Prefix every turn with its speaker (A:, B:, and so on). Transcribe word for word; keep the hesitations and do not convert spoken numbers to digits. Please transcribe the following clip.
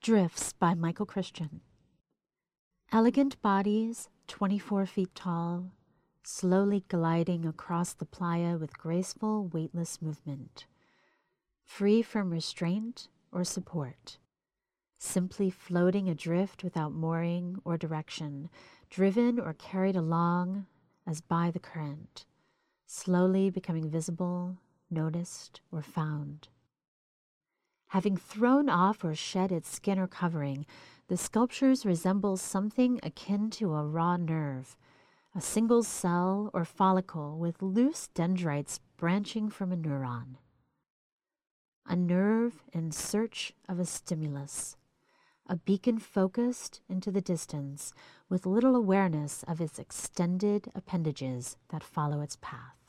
A: Drifts by Michael Christian. Elegant bodies, twenty-four feet tall, slowly gliding across the playa with graceful, weightless movement, free from restraint or support, simply floating adrift without mooring or direction, driven or carried along as by the current, slowly becoming visible, noticed, or found. Having thrown off or shed its skin or covering, the sculptures resemble something akin to a raw nerve, a single cell or follicle with loose dendrites branching from a neuron. A nerve in search of a stimulus, a beacon focused into the distance with little awareness of its extended appendages that follow its path.